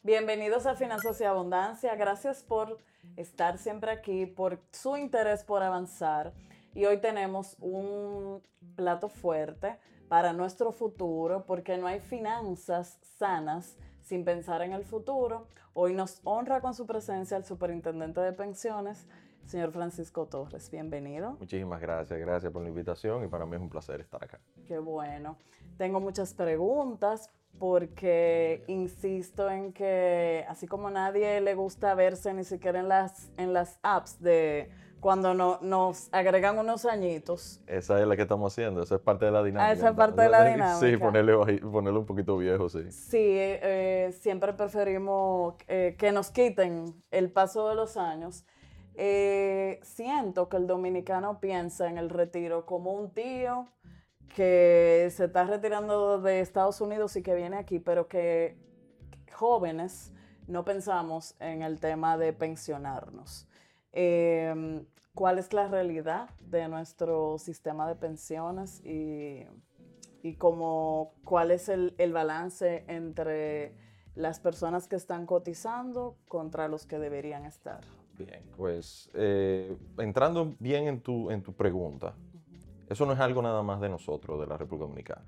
Bienvenidos a Finanzas y Abundancia. Gracias por estar siempre aquí, por su interés por avanzar. Y hoy tenemos un plato fuerte para nuestro futuro, porque no hay finanzas sanas sin pensar en el futuro. Hoy nos honra con su presencia el superintendente de pensiones, señor Francisco Torres. Bienvenido. Muchísimas gracias, gracias por la invitación y para mí es un placer estar acá. Qué bueno. Tengo muchas preguntas porque insisto en que así como a nadie le gusta verse ni siquiera en las apps de cuando nos agregan unos añitos. Esa es la que estamos haciendo, esa es parte de la dinámica. Esa es parte de la dinámica. Sí, ponerle un poquito viejo, sí. Sí, siempre preferimos que nos quiten el paso de los años. Siento que el dominicano piensa en el retiro como un tío que se está retirando de Estados Unidos y que viene aquí, pero que jóvenes no pensamos en el tema de pensionarnos. ¿Cuál es la realidad de nuestro sistema de pensiones y cuál es el balance entre las personas que están cotizando contra los que deberían estar? Bien, pues entrando bien en tu pregunta, eso no es algo nada más de nosotros, de la República Dominicana.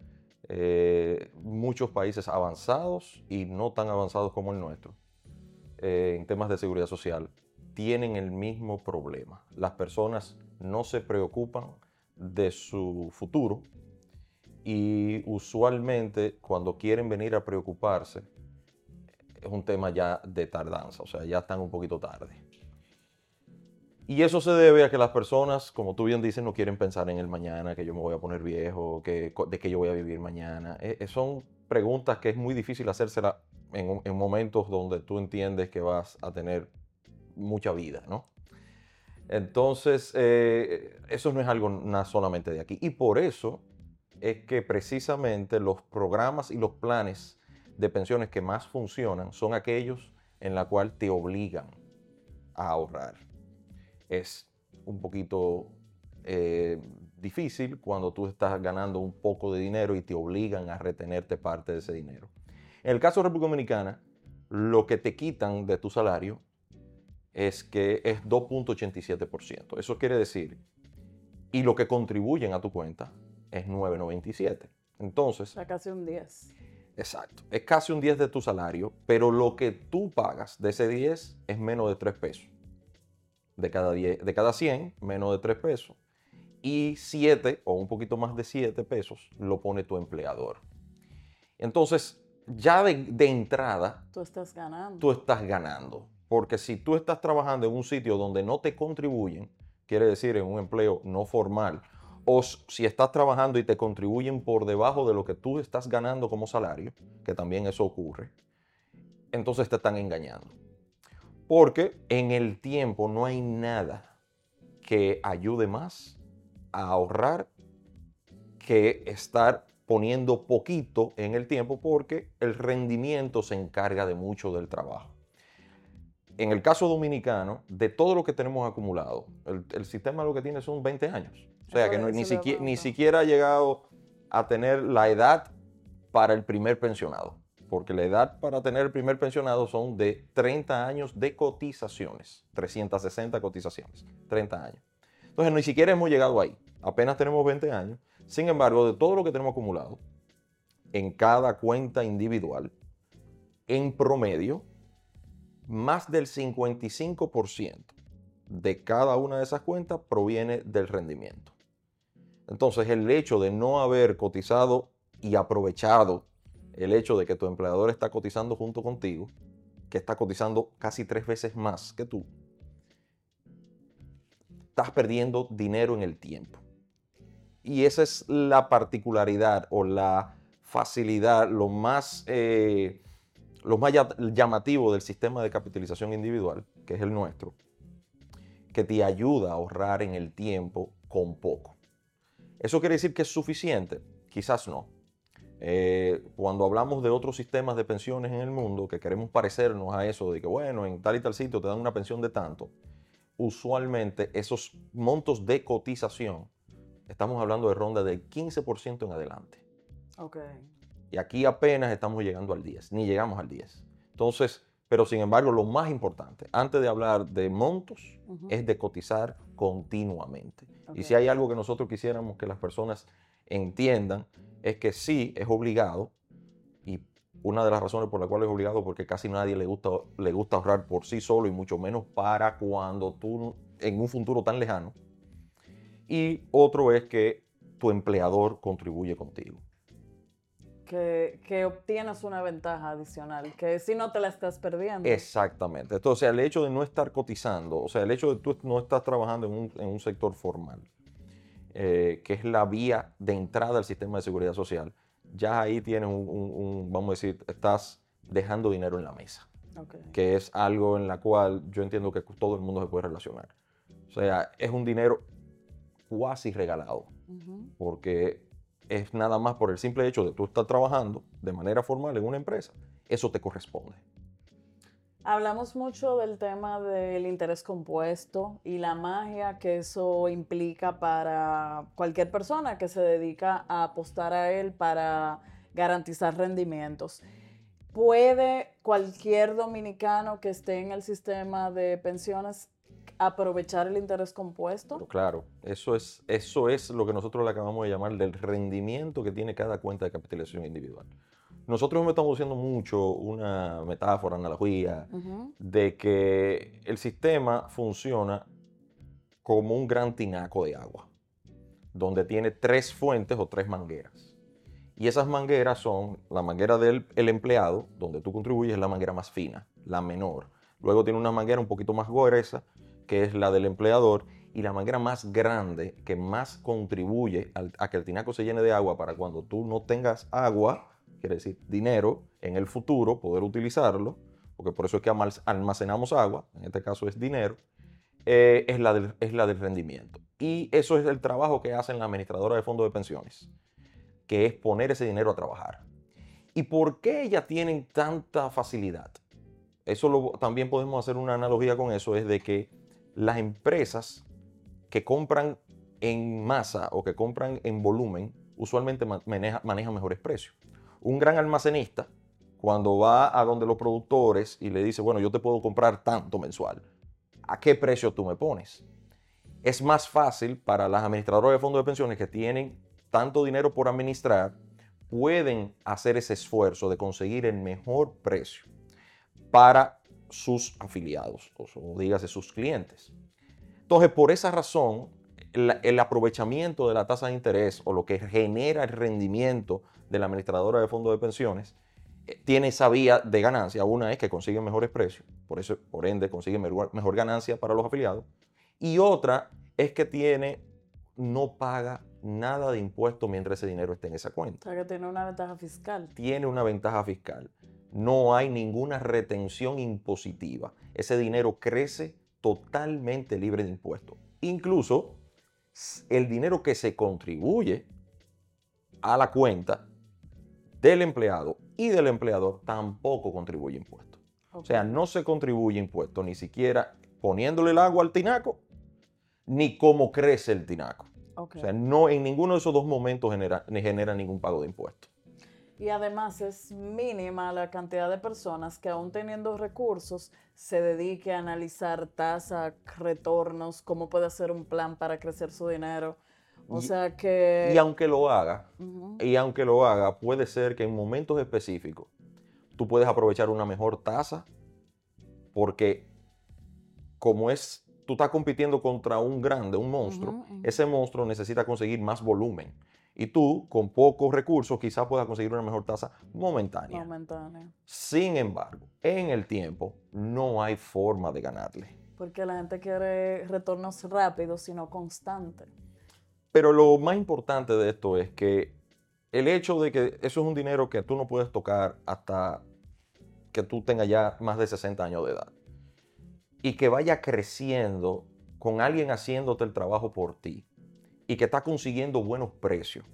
Muchos países avanzados y no tan avanzados como el nuestro, en temas de seguridad social, tienen el mismo problema. Las personas no se preocupan de su futuro y usualmente cuando quieren venir a preocuparse es un tema ya de tardanza, o sea, ya están un poquito tarde. Y eso se debe a que las personas, como tú bien dices, no quieren pensar en el mañana, que yo me voy a poner viejo, de que yo voy a vivir mañana. Son preguntas que es muy difícil hacérselas en momentos donde tú entiendes que vas a tener mucha vida, ¿no? Entonces, eso no es algo solamente de aquí. Y por eso es que precisamente los programas y los planes de pensiones que más funcionan son aquellos en la cual te obligan a ahorrar. Es un poquito difícil cuando tú estás ganando un poco de dinero y te obligan a retenerte parte de ese dinero. En el caso de República Dominicana, lo que te quitan de tu salario es que es 2.87%. Eso quiere decir, y lo que contribuyen a tu cuenta es 9.97. Entonces, O sea, casi un 10. Exacto, es casi un 10 de tu salario, pero lo que tú pagas de ese 10 es menos de 3 pesos. De cada 100, menos de 3 pesos. Y 7 o un poquito más de 7 pesos lo pone tu empleador. Entonces, ya de entrada, Tú estás ganando. tú estás ganando. Porque si tú estás trabajando en un sitio donde no te contribuyen, quiere decir en un empleo no formal, o si estás trabajando y te contribuyen por debajo de lo que tú estás ganando como salario, que también eso ocurre, entonces te están engañando. Porque en el tiempo no hay nada que ayude más a ahorrar que estar poniendo poquito en el tiempo, porque el rendimiento se encarga de mucho del trabajo. En el caso dominicano, de todo lo que tenemos acumulado, el sistema lo que tiene son 20 años. O sea que ni siquiera ha llegado a tener la edad para el primer pensionado. Porque la edad para tener el primer pensionado son de 30 años de cotizaciones. 360 cotizaciones. 30 años. Entonces ni siquiera hemos llegado ahí. Apenas tenemos 20 años. Sin embargo, de todo lo que tenemos acumulado, en cada cuenta individual, en promedio, más del 55% de cada una de esas cuentas proviene del rendimiento. Entonces, el hecho de no haber cotizado y aprovechado el hecho de que tu empleador está cotizando junto contigo, que está cotizando casi 3 veces más que tú, estás perdiendo dinero en el tiempo. Y esa es la particularidad o la facilidad, lo más llamativo del sistema de capitalización individual, que es el nuestro, que te ayuda a ahorrar en el tiempo con poco. ¿Eso quiere decir que es suficiente? Quizás no. Cuando hablamos de otros sistemas de pensiones en el mundo, que queremos parecernos a eso de que, bueno, en tal y tal sitio te dan una pensión de tanto, usualmente esos montos de cotización, estamos hablando de ronda del 15% en adelante. Ok. Y aquí apenas estamos llegando al 10, ni llegamos al 10. Entonces, pero sin embargo, lo más importante, antes de hablar de montos, es de cotizar continuamente. Okay. Y si hay algo que nosotros quisiéramos que las personas entiendan, es que sí, es obligado, y una de las razones por las cuales es obligado, porque casi nadie le gusta ahorrar por sí solo, y mucho menos para cuando tú, en un futuro tan lejano. Y otro es que tu empleador contribuye contigo. Que obtienes una ventaja adicional, que si no te la estás perdiendo. Exactamente. Entonces, el hecho de no estar cotizando, o sea, el hecho de tú no estar trabajando en un sector formal, que es la vía de entrada al sistema de seguridad social, ya ahí tienes vamos a decir, estás dejando dinero en la mesa. Okay. Que es algo en la cual yo entiendo que todo el mundo se puede relacionar. O sea, es un dinero cuasi regalado, porque es nada más por el simple hecho de tú estar trabajando de manera formal en una empresa, eso te corresponde. Hablamos mucho del tema del interés compuesto y la magia que eso implica para cualquier persona que se dedica a apostar a él para garantizar rendimientos. ¿Puede cualquier dominicano que esté en el sistema de pensiones aprovechar el interés compuesto? Pero claro, eso es lo que nosotros le acabamos de llamar del rendimiento que tiene cada cuenta de capitalización individual. Nosotros estamos haciendo mucho una metáfora, analogía, de que el sistema funciona como un gran tinaco de agua, donde tiene 3 fuentes o 3 mangueras. Y esas mangueras son la manguera del empleado, donde tú contribuyes, es la manguera más fina, la menor. Luego tiene una manguera un poquito más gruesa, que es la del empleador, y la manguera más grande, que más contribuye a que el tinaco se llene de agua para cuando tú no tengas agua, quiere decir dinero, en el futuro poder utilizarlo, porque por eso es que almacenamos agua, en este caso es dinero, es la del rendimiento. Y eso es el trabajo que hacen las administradoras de fondos de pensiones, que es poner ese dinero a trabajar. ¿Y por qué ellas tienen tanta facilidad? Eso también podemos hacer una analogía con eso, es de que las empresas que compran en masa o que compran en volumen, usualmente manejan mejores precios. Un gran almacenista, cuando va a donde los productores y le dice, bueno, yo te puedo comprar tanto mensual, ¿a qué precio tú me pones? Es más fácil para las administradoras de fondos de pensiones que tienen tanto dinero por administrar, pueden hacer ese esfuerzo de conseguir el mejor precio para sus afiliados, o dígase sus clientes. Entonces, por esa razón, el aprovechamiento de la tasa de interés o lo que genera el rendimiento de la administradora de fondos de pensiones tiene esa vía de ganancia. Una es que consiguen mejores precios, por ende consiguen mejor ganancia para los afiliados. Y otra es que no paga nada de impuestos mientras ese dinero esté en esa cuenta. O sea, que tiene una ventaja fiscal. Tiene una ventaja fiscal. No hay ninguna retención impositiva. Ese dinero crece totalmente libre de impuestos. Incluso el dinero que se contribuye a la cuenta del empleado y del empleador tampoco contribuye impuestos. Okay. O sea, no se contribuye impuestos ni siquiera poniéndole el agua al tinaco, ni cómo crece el tinaco. Okay. O sea, no en ninguno de esos dos momentos genera ningún pago de impuestos. Y además es mínima la cantidad de personas que aún teniendo recursos se dedique a analizar tasas, retornos, cómo puede hacer un plan para crecer su dinero. O sea que... Y aunque lo haga, puede ser que en momentos específicos tú puedes aprovechar una mejor tasa porque tú estás compitiendo contra un grande, un monstruo, ese monstruo necesita conseguir más volumen. Y tú, con pocos recursos, quizás puedas conseguir una mejor tasa momentánea. Sin embargo, en el tiempo no hay forma de ganarle. Porque la gente quiere retornos rápidos, sino constantes. Pero lo más importante de esto es que el hecho de que eso es un dinero que tú no puedes tocar hasta que tú tengas ya más de 60 años de edad. Y que vaya creciendo con alguien haciéndote el trabajo por ti. Y que está consiguiendo buenos precios.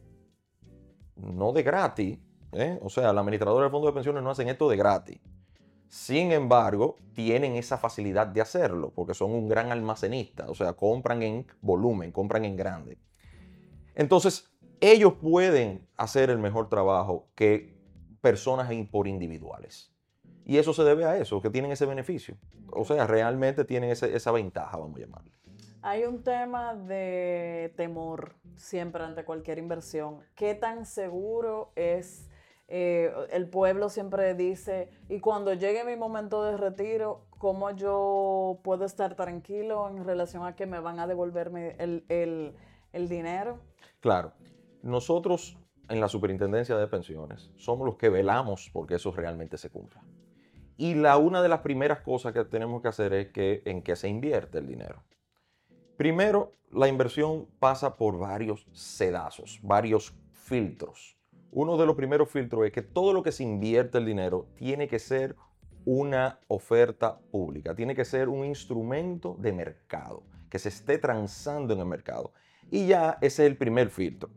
No de gratis. O sea, la administradora de fondos de pensiones no hacen esto de gratis. Sin embargo, tienen esa facilidad de hacerlo porque son un gran almacenista. O sea, compran en volumen, compran en grande. Entonces, ellos pueden hacer el mejor trabajo que personas por individuales. Y eso se debe a eso, que tienen ese beneficio. O sea, realmente tienen esa ventaja, vamos a llamarlo. Hay un tema de temor siempre ante cualquier inversión. ¿Qué tan seguro es? El pueblo siempre dice, y cuando llegue mi momento de retiro, ¿cómo yo puedo estar tranquilo en relación a que me van a devolverme el dinero? Claro, nosotros en la Superintendencia de Pensiones somos los que velamos porque eso realmente se cumpla. Y una de las primeras cosas que tenemos que hacer es en qué se invierte el dinero. Primero, la inversión pasa por varios sedazos, varios filtros. Uno de los primeros filtros es que todo lo que se invierte el dinero tiene que ser una oferta pública, tiene que ser un instrumento de mercado, que se esté transando en el mercado. Y ya ese es el primer filtro.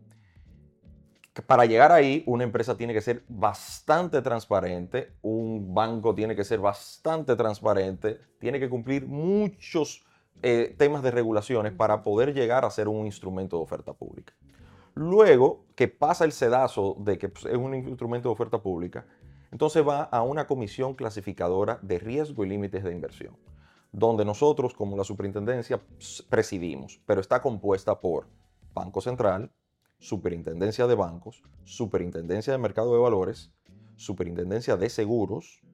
Para llegar ahí, una empresa tiene que ser bastante transparente, un banco tiene que ser bastante transparente, tiene que cumplir muchos temas de regulaciones para poder llegar a ser un instrumento de oferta pública. Luego que pasa el sedazo de que es un instrumento de oferta pública, entonces va a una comisión clasificadora de riesgo y límites de inversión, donde nosotros como la superintendencia presidimos, pero está compuesta por Banco Central, Superintendencia de Bancos, Superintendencia de Mercado de Valores, Superintendencia de Seguros,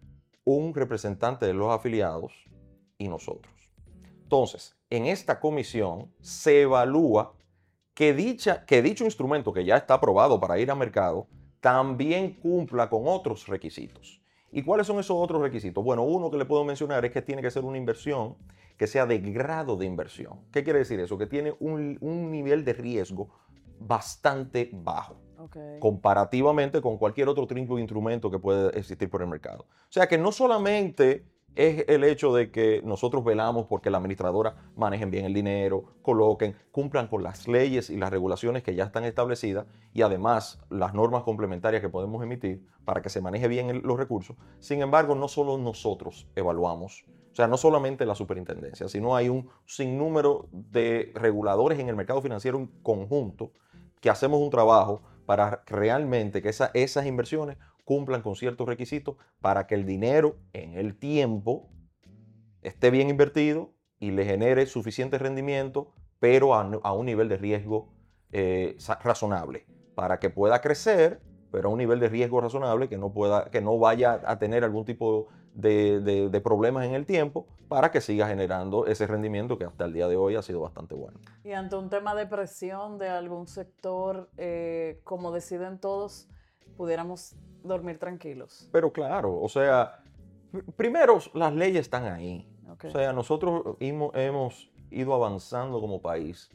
un representante de los afiliados y nosotros. Entonces, en esta comisión se evalúa que dicho instrumento que ya está aprobado para ir al mercado también cumpla con otros requisitos. ¿Y cuáles son esos otros requisitos? Bueno, uno que le puedo mencionar es que tiene que ser una inversión que sea de grado de inversión. ¿Qué quiere decir eso? Que tiene un nivel de riesgo bastante bajo, comparativamente con cualquier otro tipo de instrumento que puede existir por el mercado. O sea que no solamente es el hecho de que nosotros velamos porque la administradora manejen bien el dinero, cumplan con las leyes y las regulaciones que ya están establecidas y además las normas complementarias que podemos emitir para que se maneje bien los recursos. Sin embargo, no solo nosotros evaluamos, o sea, no solamente la superintendencia, sino hay un sinnúmero de reguladores en el mercado financiero en conjunto que hacemos un trabajo para realmente que esas inversiones cumplan con ciertos requisitos para que el dinero en el tiempo esté bien invertido y le genere suficiente rendimiento, pero a un nivel de riesgo razonable, para que pueda crecer, pero a un nivel de riesgo razonable, que no vaya a tener algún tipo de problemas en el tiempo, para que siga generando ese rendimiento que hasta el día de hoy ha sido bastante bueno. Y ante un tema de presión de algún sector, como deciden todos, pudiéramos dormir tranquilos. Pero claro, o sea, primero las leyes están ahí. Okay. O sea, nosotros hemos ido avanzando como país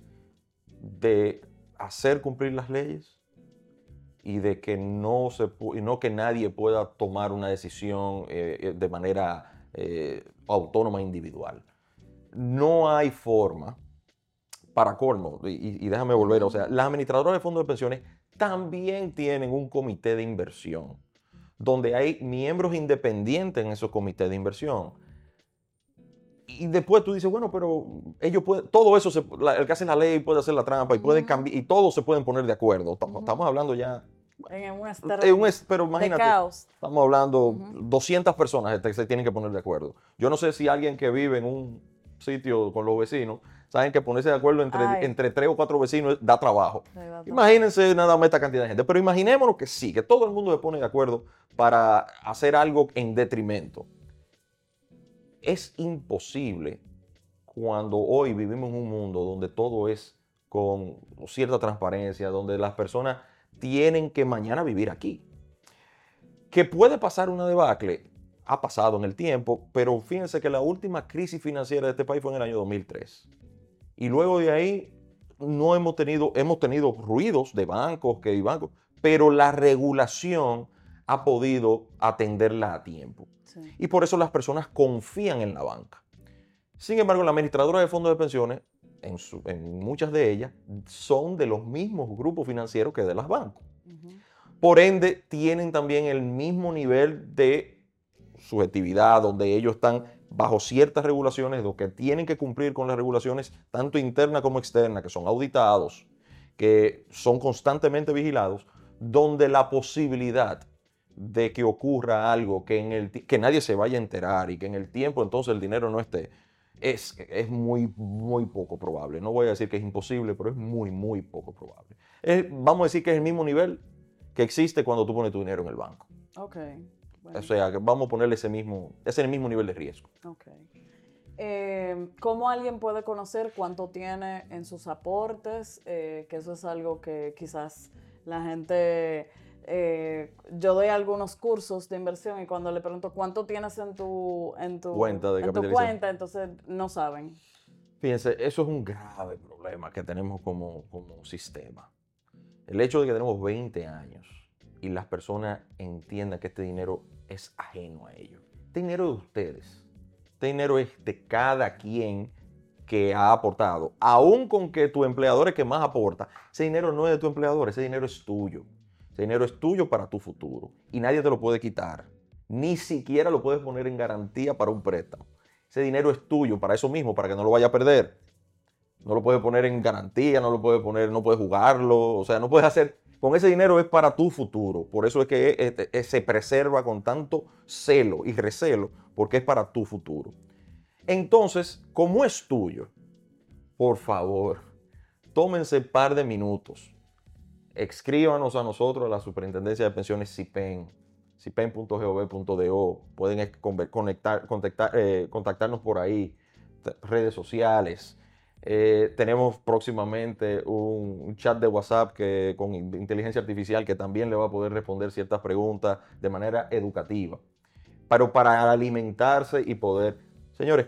de hacer cumplir las leyes y de que no que nadie pueda tomar una decisión de manera autónoma e individual. No hay forma, para colmo, y déjame volver, o sea, las administradoras de fondos de pensiones también tienen un comité de inversión, donde hay miembros independientes en esos comités de inversión. Y después tú dices, bueno, pero ellos pueden, todo eso, el que hace la ley puede hacer la trampa y pueden cambiar, y todos se pueden poner de acuerdo. Estamos hablando ya pero imagínate, de caos. Estamos hablando 200 personas que se tienen que poner de acuerdo. Yo no sé si alguien que vive en un sitio con los vecinos, saben que ponerse de acuerdo entre 3 o 4 vecinos da trabajo. Imagínense nada más esta cantidad de gente. Pero imaginémonos que sí, que todo el mundo se pone de acuerdo para hacer algo en detrimento. Es imposible cuando hoy vivimos en un mundo donde todo es con cierta transparencia, donde las personas tienen que mañana vivir aquí. Que puede pasar una debacle, ha pasado en el tiempo, pero fíjense que la última crisis financiera de este país fue en el año 2003. Y luego de ahí hemos tenido ruidos de bancos, pero la regulación ha podido atenderla a tiempo. Sí. Y por eso las personas confían en la banca. Sin embargo, la administradora de fondos de pensiones, en muchas de ellas, son de los mismos grupos financieros que de los bancos. Por ende, tienen también el mismo nivel de subjetividad, donde ellos están bajo ciertas regulaciones, que tienen que cumplir con las regulaciones tanto internas como externas, que son auditados, que son constantemente vigilados, donde la posibilidad de que ocurra algo que nadie se vaya a enterar y que en el tiempo entonces el dinero no esté, es muy, muy poco probable. No voy a decir que es imposible, pero es muy, muy poco probable. Vamos a decir que es el mismo nivel que existe cuando tú pones tu dinero en el banco. Ok. Bueno. O sea, que vamos a ponerle ese el mismo nivel de riesgo. Ok. ¿Cómo alguien puede conocer cuánto tiene en sus aportes? Que eso es algo que quizás la gente... yo doy algunos cursos de inversión y cuando le pregunto cuánto tienes en tu Cuenta de en tu capitalización. cuenta, entonces no saben. Fíjense, eso es un grave problema que tenemos como sistema. El hecho de que tenemos 20 años y las personas entiendan que este dinero es ajeno a ellos. Este dinero es de ustedes. Este dinero es de cada quien que ha aportado. Aún con que tu empleador es que más aporta, ese dinero no es de tu empleador, ese dinero es tuyo. Ese dinero es tuyo para tu futuro y nadie te lo puede quitar. Ni siquiera lo puedes poner en garantía para un préstamo. Ese dinero es tuyo para eso mismo, para que no lo vaya a perder. No lo puedes poner en garantía, no puedes jugarlo, o sea, no puedes hacer. Con ese dinero es para tu futuro. Por eso es que se preserva con tanto celo y recelo, porque es para tu futuro. Entonces, como es tuyo, por favor, tómense un par de minutos. Escríbanos a nosotros, a la Superintendencia de Pensiones CIPEN, cipen.gov.do. Pueden contactarnos por ahí, redes sociales. Tenemos próximamente un chat de WhatsApp con inteligencia artificial que también le va a poder responder ciertas preguntas de manera educativa. Pero para alimentarse y poder, señores,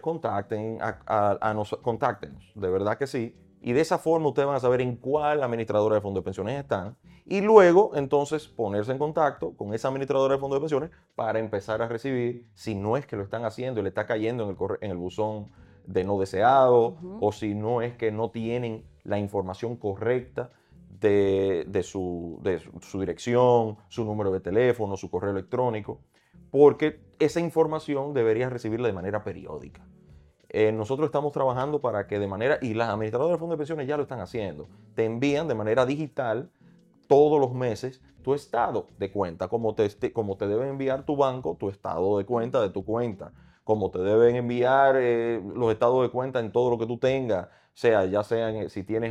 contáctenos, de verdad que sí. Y de esa forma ustedes van a saber en cuál administradora de fondos de pensiones están. Y luego, entonces, ponerse en contacto con esa administradora de fondos de pensiones para empezar a recibir, si no es que lo están haciendo y le está cayendo en el buzón de no deseado, o si no es que no tienen la información correcta de su dirección, su número de teléfono, su correo electrónico, porque esa información deberías recibirla de manera periódica. Nosotros estamos trabajando para que y las administradoras de fondos de pensiones ya lo están haciendo, te envían de manera digital todos los meses tu estado de cuenta, como te debe enviar tu banco, tu estado de cuenta de tu cuenta, como te deben enviar los estados de cuenta en todo lo que tú tengas, ya sea si tienes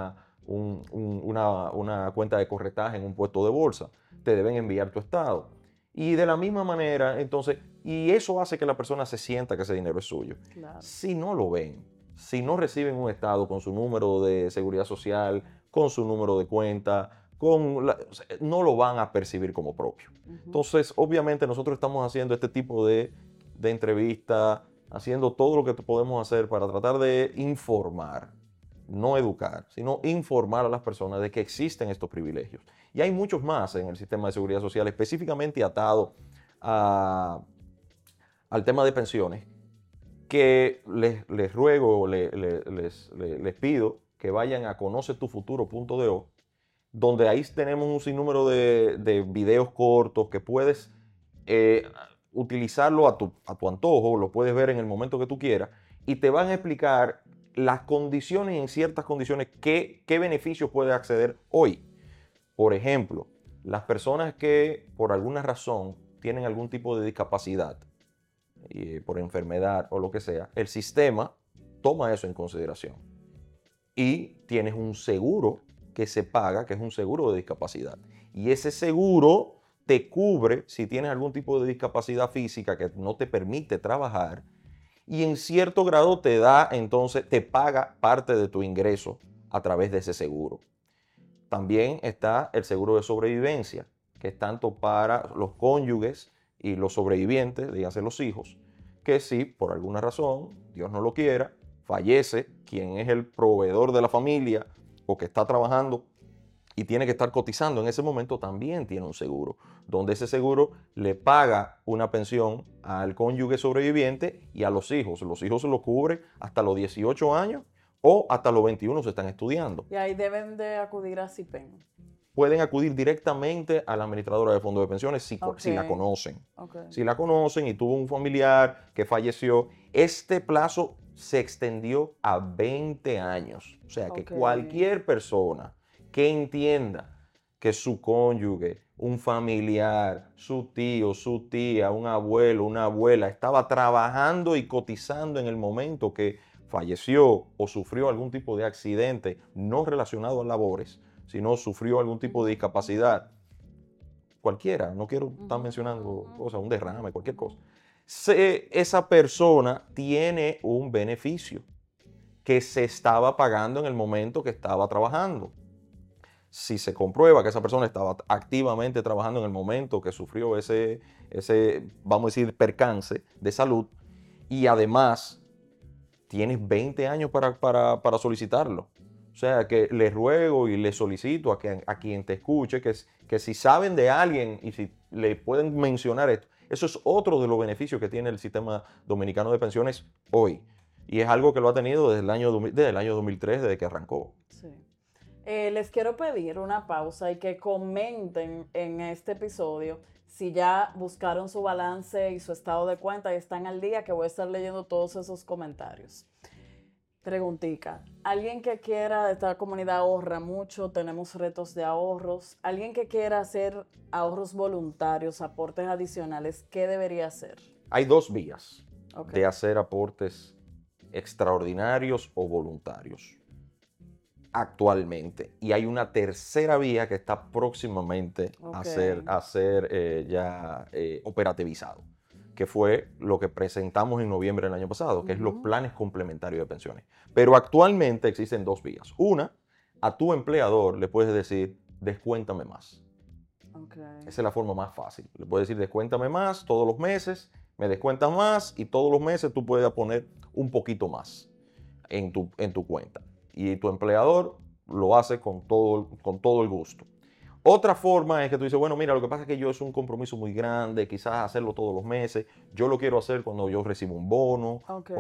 una cuenta de corretaje en un puesto de bolsa, te deben enviar tu estado. Y de la misma manera, entonces, y eso hace que la persona se sienta que ese dinero es suyo. Claro. Si no lo ven, si no reciben un estado con su número de seguridad social, con su número de cuenta, no lo van a percibir como propio. Entonces, obviamente nosotros estamos haciendo este tipo de entrevista, haciendo todo lo que podemos hacer para tratar de informar, no educar, sino informar a las personas de que existen estos privilegios. Y hay muchos más en el sistema de seguridad social, específicamente atado al tema de pensiones, que les ruego, les pido que vayan a conocetufuturo.do, donde ahí tenemos un sinnúmero de videos cortos que puedes utilizarlo a tu antojo, lo puedes ver en el momento que tú quieras, y te van a explicar las condiciones y en ciertas condiciones qué beneficios puedes acceder hoy. Por ejemplo, las personas que por alguna razón tienen algún tipo de discapacidad, por enfermedad o lo que sea, el sistema toma eso en consideración. Y tienes un seguro que se paga, que es un seguro de discapacidad. Y ese seguro te cubre si tienes algún tipo de discapacidad física que no te permite trabajar, y en cierto grado entonces te paga parte de tu ingreso a través de ese seguro. También está el seguro de sobrevivencia, que es tanto para los cónyuges y los sobrevivientes, díganse los hijos, que si por alguna razón, Dios no lo quiera, fallece quien es el proveedor de la familia o que está trabajando y tiene que estar cotizando en ese momento, también tiene un seguro, donde ese seguro le paga una pensión al cónyuge sobreviviente y a los hijos. Los hijos se lo cubre hasta los 18 años o hasta los 21 se están estudiando. Y ahí deben de acudir a CIPEN. Pueden acudir directamente a la administradora de fondos de pensiones si la conocen. Okay. Si la conocen y tuvo un familiar que falleció, este plazo se extendió a 20 años. O sea que cualquier persona que entienda que su cónyuge un familiar, su tío, su tía, un abuelo, una abuela, estaba trabajando y cotizando en el momento que falleció o sufrió algún tipo de accidente no relacionado a labores, sino sufrió algún tipo de discapacidad, cualquiera, no quiero estar mencionando cosas, un derrame, cualquier cosa, esa persona tiene un beneficio que se estaba pagando en el momento que estaba trabajando. Si se comprueba que esa persona estaba activamente trabajando en el momento que sufrió ese vamos a decir, percance de salud, y además tienes 20 años para solicitarlo. O sea, que le ruego y le solicito a quien te escuche que si saben de alguien y si le pueden mencionar esto, eso es otro de los beneficios que tiene el sistema dominicano de pensiones hoy. Y es algo que lo ha tenido desde el año 2003, desde que arrancó. Sí. Les quiero pedir una pausa y que comenten en este episodio si ya buscaron su balance y su estado de cuenta y están al día, que voy a estar leyendo todos esos comentarios. Preguntica, alguien que quiera, esta comunidad ahorra mucho, tenemos retos de ahorros, alguien que quiera hacer ahorros voluntarios, aportes adicionales, ¿qué debería hacer? Hay dos vías Okay. de hacer aportes extraordinarios o voluntarios actualmente. Y hay una tercera vía que está próximamente a ser ya operativizado, que fue lo que presentamos en noviembre del año pasado, que es los planes complementarios de pensiones. Pero actualmente existen dos vías. Una, a tu empleador le puedes decir, descuéntame más. Esa es la forma más fácil. Le puedes decir, descuéntame más todos los meses, me descuentas más y todos los meses tú puedes poner un poquito más en tu cuenta. Y tu empleador lo hace con todo el gusto. Otra forma es que tú dices, bueno, mira, lo que pasa es que yo es un compromiso muy grande, quizás hacerlo todos los meses. Yo lo quiero hacer cuando yo recibo un bono.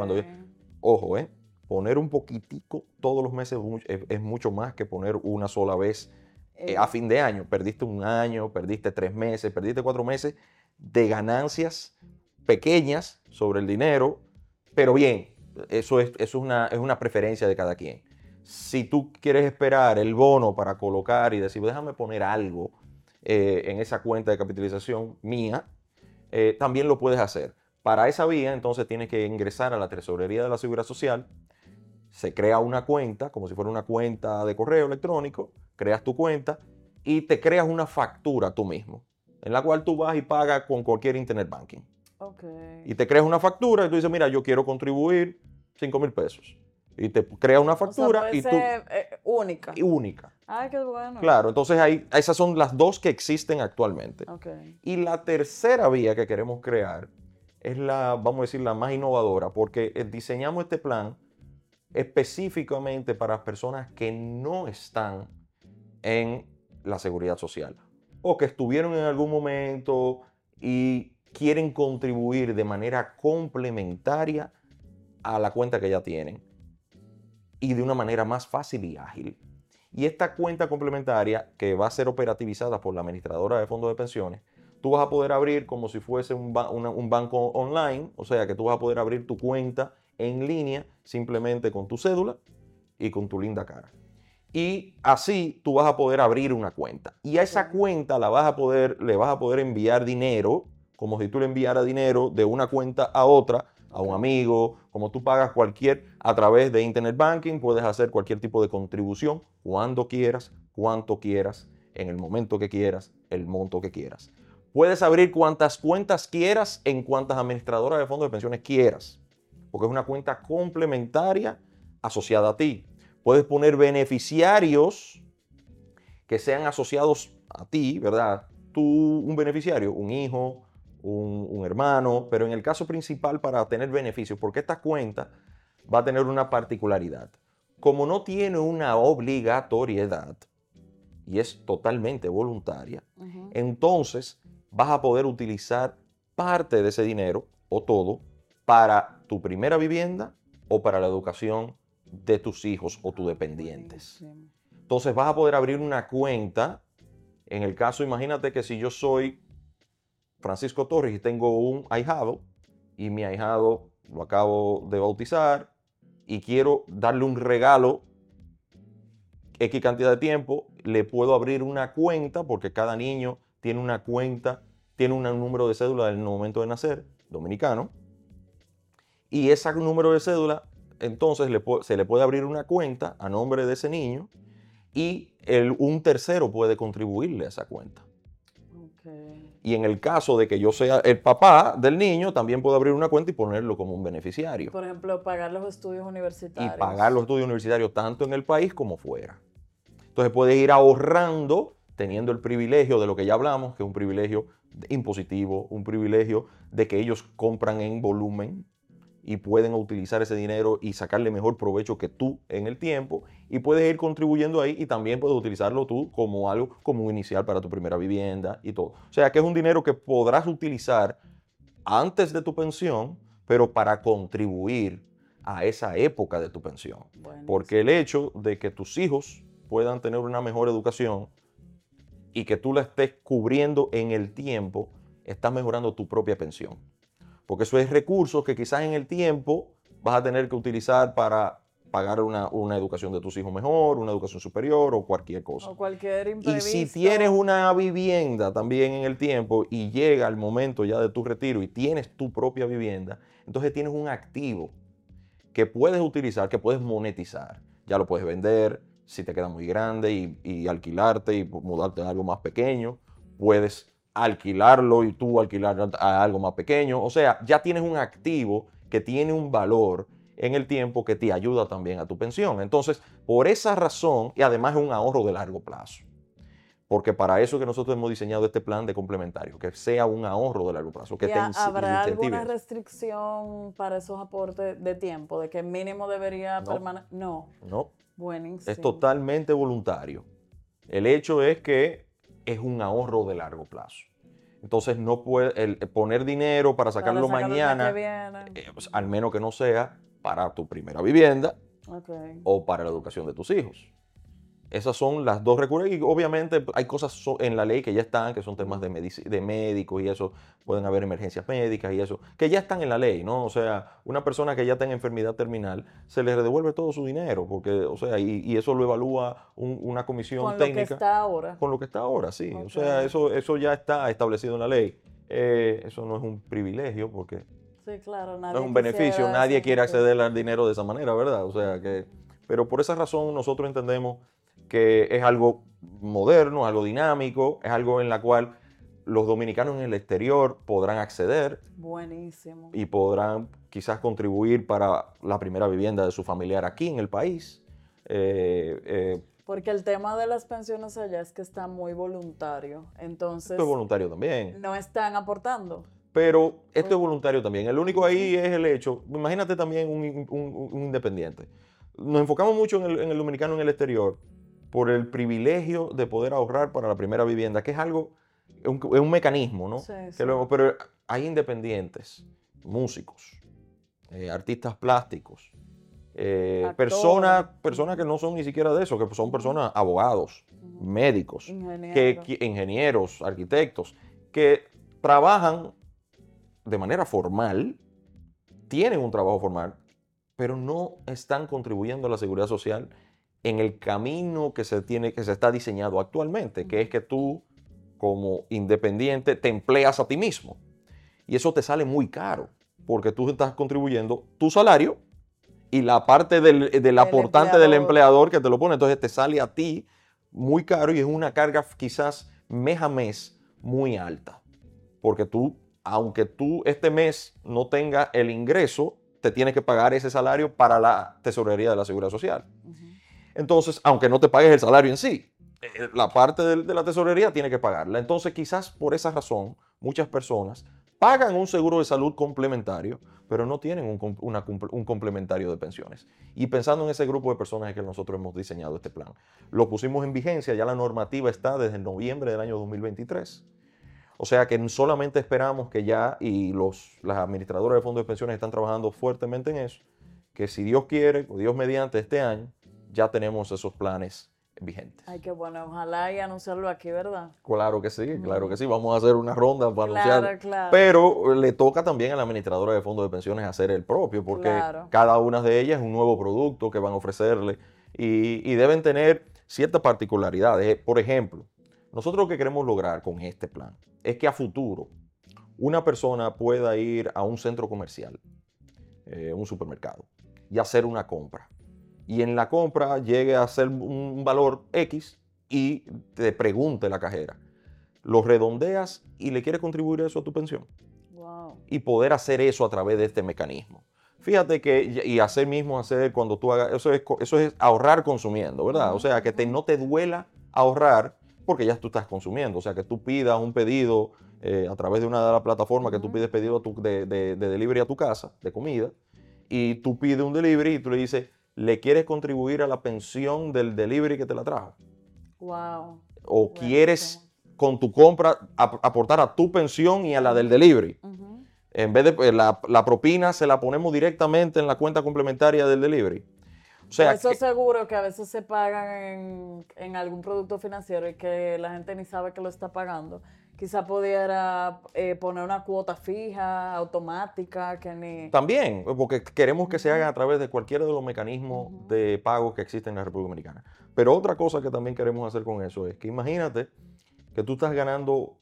Ojo, poner un poquitico todos los meses es mucho más que poner una sola vez a fin de año. Perdiste un año, perdiste 3 meses, perdiste 4 meses de ganancias pequeñas sobre el dinero, pero bien, eso es una preferencia de cada quien. Si tú quieres esperar el bono para colocar y decir, déjame poner algo en esa cuenta de capitalización mía, también lo puedes hacer. Para esa vía, entonces tienes que ingresar a la Tesorería de la Seguridad Social, se crea una cuenta, como si fuera una cuenta de correo electrónico, creas tu cuenta y te creas una factura tú mismo, en la cual tú vas y pagas con cualquier internet banking. Y te creas una factura y tú dices, mira, yo quiero contribuir 5,000 pesos. Y te crea una factura, puede y ser única. Única. Ay, qué bueno. Claro, entonces esas son las dos que existen actualmente. Y la tercera vía que queremos crear es vamos a decir, la más innovadora, porque diseñamos este plan específicamente para personas que no están en la seguridad social o que estuvieron en algún momento y quieren contribuir de manera complementaria a la cuenta que ya tienen y de una manera más fácil y ágil. Y esta cuenta complementaria, que va a ser operativizada por la administradora de fondos de pensiones, tú vas a poder abrir como si fuese un banco online, o sea que tú vas a poder abrir tu cuenta en línea simplemente con tu cédula y con tu linda cara. Y así tú vas a poder abrir una cuenta. Y a esa cuenta le vas a poder enviar dinero, como si tú le enviaras dinero de una cuenta a otra, a un amigo, como tú pagas a través de Internet Banking, puedes hacer cualquier tipo de contribución cuando quieras, cuanto quieras, en el momento que quieras, el monto que quieras. Puedes abrir cuantas cuentas quieras en cuantas administradoras de fondos de pensiones quieras, porque es una cuenta complementaria asociada a ti. Puedes poner beneficiarios que sean asociados a ti, ¿verdad? Tú, un beneficiario, un hijo, un hermano, pero en el caso principal para tener beneficios, porque esta cuenta va a tener una particularidad. Como no tiene una obligatoriedad y es totalmente voluntaria, entonces vas a poder utilizar parte de ese dinero o todo para tu primera vivienda o para la educación de tus hijos o tus dependientes. Entonces vas a poder abrir una cuenta. En el caso, imagínate que si yo soy Francisco Torres y tengo un ahijado y mi ahijado lo acabo de bautizar y quiero darle un regalo X cantidad de tiempo, le puedo abrir una cuenta porque cada niño tiene una cuenta, tiene un número de cédula del momento de nacer, dominicano, y ese número de cédula, entonces se le puede abrir una cuenta a nombre de ese niño y un tercero puede contribuirle a esa cuenta. Okay. Y en el caso de que yo sea el papá del niño, también puedo abrir una cuenta y ponerlo como un beneficiario. Por ejemplo, pagar los estudios universitarios. Y pagar los estudios universitarios tanto en el país como fuera. Entonces puedes ir ahorrando, teniendo el privilegio de lo que ya hablamos, que es un privilegio impositivo, un privilegio de que ellos compran en volumen y pueden utilizar ese dinero y sacarle mejor provecho que tú en el tiempo, y puedes ir contribuyendo ahí y también puedes utilizarlo tú como algo como inicial para tu primera vivienda y todo. O sea que es un dinero que podrás utilizar antes de tu pensión, pero para contribuir a esa época de tu pensión. Bueno, porque el hecho de que tus hijos puedan tener una mejor educación y que tú la estés cubriendo en el tiempo, estás mejorando tu propia pensión. Porque eso es recursos que quizás en el tiempo vas a tener que utilizar para pagar una educación de tus hijos mejor, una educación superior o cualquier cosa. o cualquier imprevisto. Y si tienes una vivienda también en el tiempo y llega el momento ya de tu retiro y tienes tu propia vivienda, entonces tienes un activo que puedes utilizar, que puedes monetizar. Ya lo puedes vender si te queda muy grande y alquilarte y mudarte a algo más pequeño. Puedes alquilarlo y tú alquilar a algo más pequeño. O sea, ya tienes un activo que tiene un valor en el tiempo que te ayuda también a tu pensión. Entonces, por esa razón, y además es un ahorro de largo plazo. Porque para eso que nosotros hemos diseñado este plan de complementario, que sea un ahorro de largo plazo, que ¿Habrá alguna incentive. restricción para esos aportes de tiempo? ¿De que mínimo debería permanecer? No. No, Buenísimo. es totalmente voluntario. El hecho es que es un ahorro de largo plazo. Entonces no puede poner dinero para sacarlo mañana, pues, al menos que no sea para tu primera vivienda okay, o para la educación de tus hijos. Esas son las dos recursos. Y obviamente hay cosas en la ley que ya están, que son temas de médicos y eso, pueden haber emergencias médicas y eso, que ya están en la ley, ¿no? O sea, una persona que ya tenga enfermedad terminal, se le devuelve todo su dinero, porque, o sea, y eso lo evalúa una comisión técnica. Con lo que está ahora. Con lo que está ahora, sí. Okay. O sea, eso ya está establecido en la ley. Eso no es un privilegio, porque sí, claro, no es un beneficio, nadie quiere acceder al dinero de esa manera, ¿verdad? O sea, pero por esa razón nosotros entendemos que es algo moderno, algo dinámico, es algo en la cual los dominicanos en el exterior podrán acceder. Buenísimo. Y podrán quizás contribuir para la primera vivienda de su familiar aquí en el país. Porque el tema de las pensiones allá es que está muy voluntario, entonces... Esto es voluntario también. No están aportando. Pero esto es voluntario también. El único ahí es el hecho, imagínate también un independiente. Nos enfocamos mucho en el dominicano en el exterior por el privilegio de poder ahorrar para la primera vivienda, que es algo, es un mecanismo, ¿no? Sí, sí. Pero hay independientes, músicos, artistas plásticos, personas que no son ni siquiera de eso, que son personas, abogados, médicos, ingenieros, arquitectos, que trabajan de manera formal, tienen un trabajo formal, pero no están contribuyendo a la seguridad social en el camino que se está diseñado actualmente, que es que tú, como independiente, te empleas a ti mismo. Y eso te sale muy caro, porque tú estás contribuyendo tu salario y la parte del aportante del empleador que te lo pone. Entonces te sale a ti muy caro y es una carga quizás mes a mes muy alta. Porque tú, aunque tú este mes no tengas el ingreso, te tienes que pagar ese salario para la tesorería de la Seguridad Social. Entonces, aunque no te pagues el salario en sí, la parte de la tesorería tiene que pagarla. Entonces, quizás por esa razón, muchas personas pagan un seguro de salud complementario, pero no tienen un complementario de pensiones. Y pensando en ese grupo de personas es que nosotros hemos diseñado este plan. Lo pusimos en vigencia, ya la normativa está desde noviembre del año 2023. O sea que solamente esperamos que ya, y las administradoras de fondos de pensiones están trabajando fuertemente en eso, que si Dios quiere, o Dios mediante este año, ya tenemos esos planes vigentes. Ay, qué bueno. Ojalá y anunciarlo aquí, ¿verdad? Claro que sí, claro que sí. Vamos a hacer una ronda para anunciarlo. Claro. Pero le toca también a la administradora de fondos de pensiones hacer el propio, porque cada una de ellas es un nuevo producto que van a ofrecerle y deben tener ciertas particularidades. Por ejemplo, Nosotros lo que queremos lograr con este plan es que a futuro una persona pueda ir a un centro comercial, un supermercado, y hacer una compra. Y en la compra llegue a ser un valor X y te pregunte la cajera, ¿lo redondeas y le quieres contribuir eso a tu pensión? Wow. Y poder hacer eso a través de este mecanismo. Fíjate que, y hacer mismo, hacer cuando tú hagas, eso es ahorrar consumiendo, ¿verdad? O sea, que no te duela ahorrar porque ya tú estás consumiendo. O sea, que tú pidas un pedido a través de una de las plataformas que tú pides pedido de delivery a tu casa, de comida, y tú pides un delivery y tú le dices, ¿le quieres contribuir a la pensión del delivery que te la trajo? Wow. ¿O quieres con tu compra aportar a tu pensión y a la del delivery? En vez de la propina se la ponemos directamente en la cuenta complementaria del delivery. O sea, eso seguro que a veces se pagan en algún producto financiero y que la gente ni sabe que lo está pagando. Quizá pudiera poner una cuota fija, automática, que ni... También, porque queremos que se haga a través de cualquiera de los mecanismos de pago que existen en la República Dominicana. Pero otra cosa que también queremos hacer con eso es que imagínate que tú estás ganando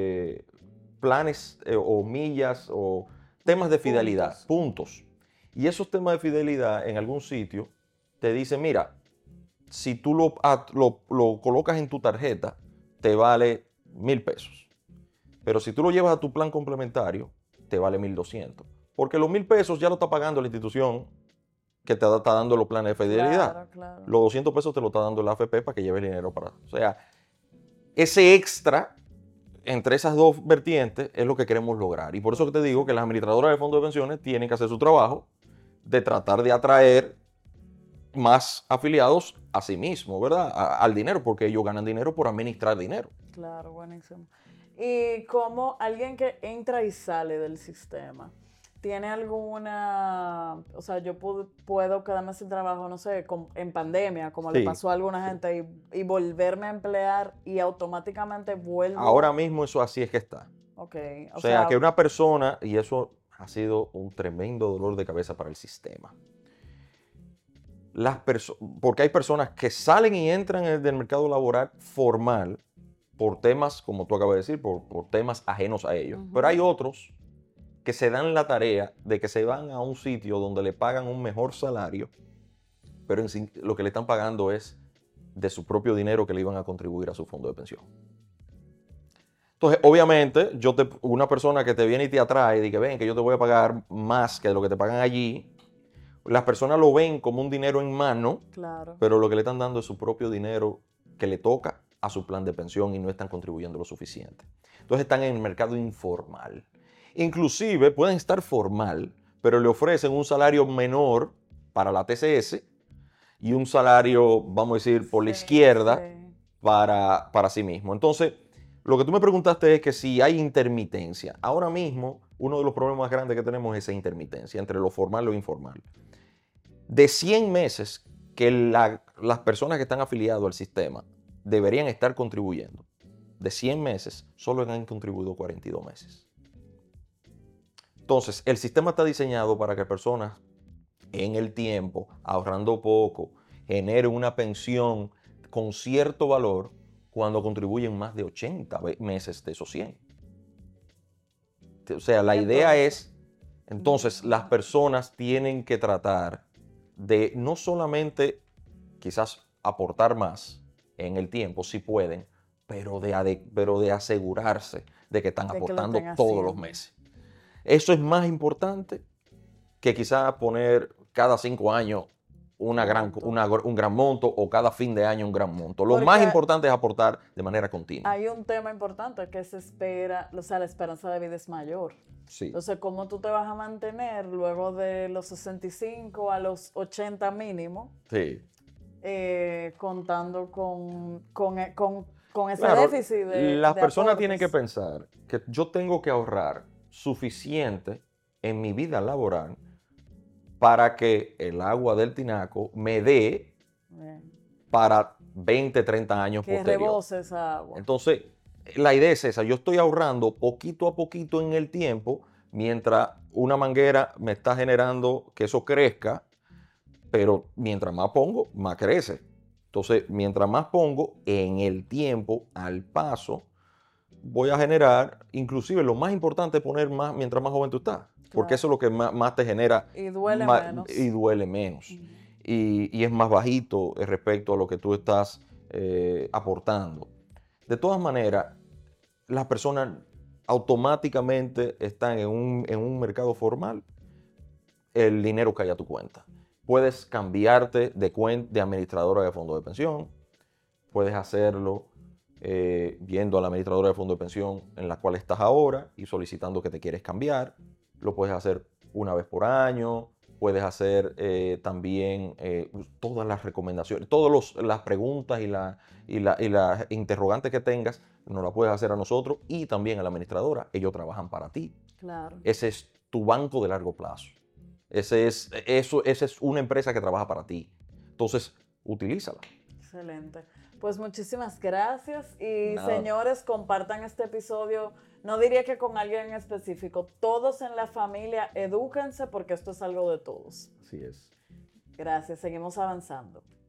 planes o millas o temas de fidelidad, puntos. Y esos temas de fidelidad en algún sitio te dicen, mira, si tú lo colocas en tu tarjeta, te vale 1,000 pesos. Pero si tú lo llevas a tu plan complementario, te vale 1,200. Porque los 1,000 pesos ya lo está pagando la institución que te está dando los planes de fidelidad. Claro, claro. Los 200 pesos te lo está dando la AFP para que lleves el dinero para... O sea, ese extra entre esas dos vertientes es lo que queremos lograr. Y por eso que te digo que las administradoras de fondos de pensiones tienen que hacer su trabajo de tratar de atraer más afiliados a sí mismos, ¿verdad? Al dinero, porque ellos ganan dinero por administrar dinero. Claro, buenísimo. Y como alguien que entra y sale del sistema, ¿tiene alguna, o sea, yo puedo quedarme sin trabajo, no sé, en pandemia, como le pasó a alguna gente, y volverme a emplear y automáticamente vuelvo? Ahora mismo eso así es que está. Okay. O sea, que una persona, y eso ha sido un tremendo dolor de cabeza para el sistema. Porque hay personas que salen y entran del mercado laboral formal por temas, como tú acabas de decir, por temas ajenos a ellos. Pero hay otros que se dan la tarea de que se van a un sitio donde le pagan un mejor salario, pero lo que le están pagando es de su propio dinero que le iban a contribuir a su fondo de pensión. Entonces, obviamente, una persona que te viene y te atrae y dice, ven, que yo te voy a pagar más que lo que te pagan allí, las personas lo ven como un dinero en mano, claro, pero lo que le están dando es su propio dinero que le toca a su plan de pensión y no están contribuyendo lo suficiente. Entonces están en el mercado informal. Inclusive pueden estar formal, pero le ofrecen un salario menor para la TCS y un salario, vamos a decir, por la izquierda para sí mismo. Entonces, lo que tú me preguntaste es que si hay intermitencia. Ahora mismo, uno de los problemas más grandes que tenemos es esa intermitencia entre lo formal y lo informal. De 100 meses que las personas que están afiliadas al sistema deberían estar contribuyendo, de 100 meses, solo han contribuido 42 meses. Entonces, el sistema está diseñado para que personas en el tiempo, ahorrando poco, generen una pensión con cierto valor cuando contribuyen más de 80 meses de esos 100. O sea, la idea es, entonces, las personas tienen que tratar de no solamente quizás aportar más en el tiempo, si pueden, pero de asegurarse de que están aportando todos los meses. Eso es más importante que quizás poner cada 5 años un gran monto o cada fin de año un gran monto. Lo más importante es aportar de manera continua. Hay un tema importante que se espera, o sea, la esperanza de vida es mayor. Sí. Entonces, ¿cómo tú te vas a mantener luego de los 65 a los 80 mínimo? Sí. Contando con ese déficit las personas tienen que pensar que yo tengo que ahorrar suficiente en mi vida laboral para que el agua del tinaco me dé para 20, 30 años posterior. Que rebose esa agua. Entonces, la idea es esa. Yo estoy ahorrando poquito a poquito en el tiempo, mientras una manguera me está generando que eso crezca, pero mientras más pongo, más crece. Entonces, mientras más pongo en el tiempo, al paso, voy a generar, inclusive lo más importante es poner más mientras más joven tú estás, porque Claro. eso es lo que más te genera Y duele más, menos. y duele menos. Ujú. Y es más bajito respecto a lo que tú estás aportando. De todas maneras, las personas automáticamente están en un mercado formal, el dinero cae a tu cuenta. Puedes cambiarte de administradora de fondo de pensión, puedes hacerlo yendo a la administradora de fondo de pensión en la cual estás ahora y solicitando que te quieres cambiar. Lo puedes hacer una vez por año, puedes hacer también todas las recomendaciones, todas las preguntas y las interrogantes que tengas, nos las puedes hacer a nosotros y también a la administradora. Ellos trabajan para ti. Claro. Ese es tu banco de largo plazo. Esa es una empresa que trabaja para ti. Entonces, utilízala. Excelente. Pues muchísimas gracias y Nada. señores, compartan este episodio. No diría que con alguien en específico, todos en la familia, edúquense porque esto es algo de todos. Así es. Gracias, seguimos avanzando.